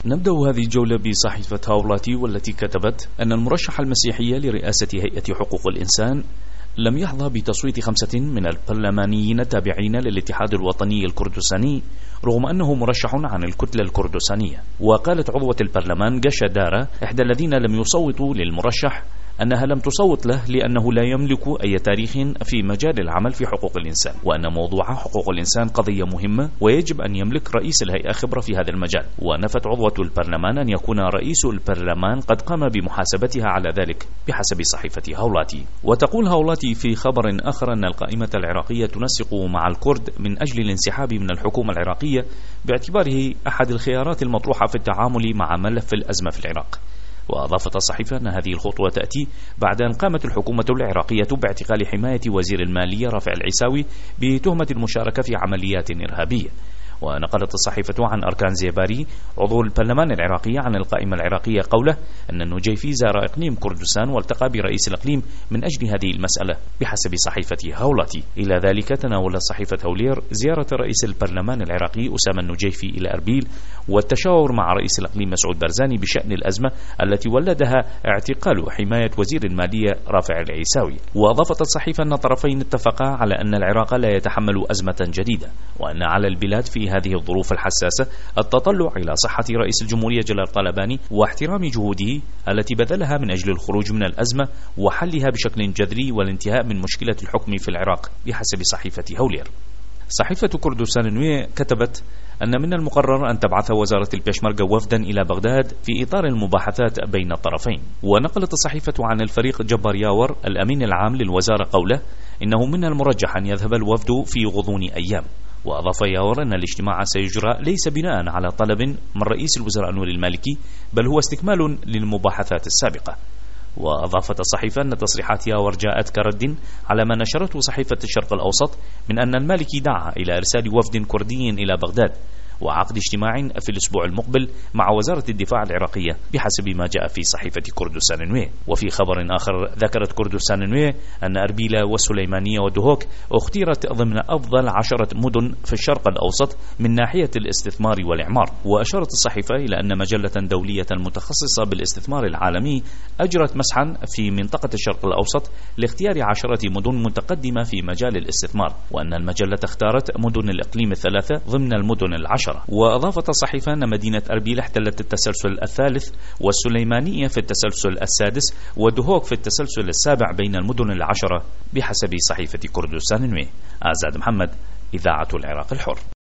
نبدأ هذه الجولة بصحيفة هاولاتي، والتي كتبت أن المرشح المسيحي لرئاسة هيئة حقوق الإنسان لم يحظى بتصويت 5 من البرلمانيين التابعين للاتحاد الوطني الكردستاني، رغم أنه مرشح عن الكتلة الكردستانية. وقالت عضوة البرلمان قشة دارة إحدى الذين لم يصوتوا للمرشح أنها لم تصوت له لأنه لا يملك أي تاريخ في مجال العمل في حقوق الإنسان، وأن موضوع حقوق الإنسان قضية مهمة ويجب أن يملك رئيس الهيئة خبرة في هذا المجال. ونفت عضوة البرلمان أن يكون رئيس البرلمان قد قام بمحاسبتها على ذلك بحسب صحيفة هاولاتي. وتقول هاولاتي في خبر آخر أن القائمة العراقية تنسق مع الكرد من أجل الانسحاب من الحكومة العراقية باعتباره أحد الخيارات المطروحة في التعامل مع ملف الأزمة في العراق. وأضافت الصحيفة أن هذه الخطوة تأتي بعد أن قامت الحكومة العراقية باعتقال حماية وزير المالية رافع العيساوي بتهمة المشاركة في عمليات إرهابية. ونقلت الصحيفة عن أركان زيباري عضو البرلمان العراقي عن القائمة العراقية قوله أن النجيفي زار إقليم كردستان والتقى برئيس الإقليم من أجل هذه المسألة بحسب صحيفة هاولاتي. إلى ذلك تناولت صحيفة هولير زيارة رئيس البرلمان العراقي أسامة النجيفي إلى أربيل والتشاور مع رئيس الإقليم مسعود برزاني بشأن الأزمة التي ولدها اعتقال حماية وزير المالية رافع العيساوي. وأضافت الصحيفة أن الطرفين اتفقا على أن العراق لا يتحمل أزمة جديدة، وأن على البلاد في هذه الظروف الحساسة التطلع إلى صحة رئيس الجمهورية جلال طلباني واحترام جهوده التي بذلها من أجل الخروج من الأزمة وحلها بشكل جذري والانتهاء من مشكلة الحكم في العراق بحسب صحيفة هولير. صحيفة كردستان نوية كتبت أن من المقرر أن تبعث وزارة البيشمركة وفدا إلى بغداد في إطار المباحثات بين الطرفين. ونقلت الصحيفة عن الفريق جبار ياور الأمين العام للوزارة قوله إنه من المرجح أن يذهب الوفد في غضون أيام. وأضاف ياور أن الاجتماع سيجرى ليس بناء على طلب من رئيس الوزراء نور المالكي، بل هو استكمال للمباحثات السابقة. وأضافت الصحيفة أن تصريحات ياور جاءت كرد على ما نشرته صحيفة الشرق الأوسط من أن المالكي دعا إلى إرسال وفد كردي إلى بغداد وعقد اجتماع في الأسبوع المقبل مع وزارة الدفاع العراقية بحسب ما جاء في صحيفة كردستان نوية. وفي خبر آخر ذكرت كردستان نوية أن أربيل والسليمانية ودهوك اختيرت ضمن أفضل 10 مدن في الشرق الأوسط من ناحية الاستثمار والإعمار. وأشارت الصحيفة إلى أن مجلة دولية متخصصة بالاستثمار العالمي أجرت مسحا في منطقة الشرق الأوسط لاختيار 10 مدن متقدمة في مجال الاستثمار، وأن المجلة اختارت مدن الإقليم 3 ضمن المدن 10. وأضافت الصحيفة أن مدينة أربيل احتلت التسلسل 3 والسليمانية في التسلسل 6 ودهوك في التسلسل 7 بين المدن 10 بحسب صحيفة كردستان نوية. آزاد محمد، إذاعة العراق الحر.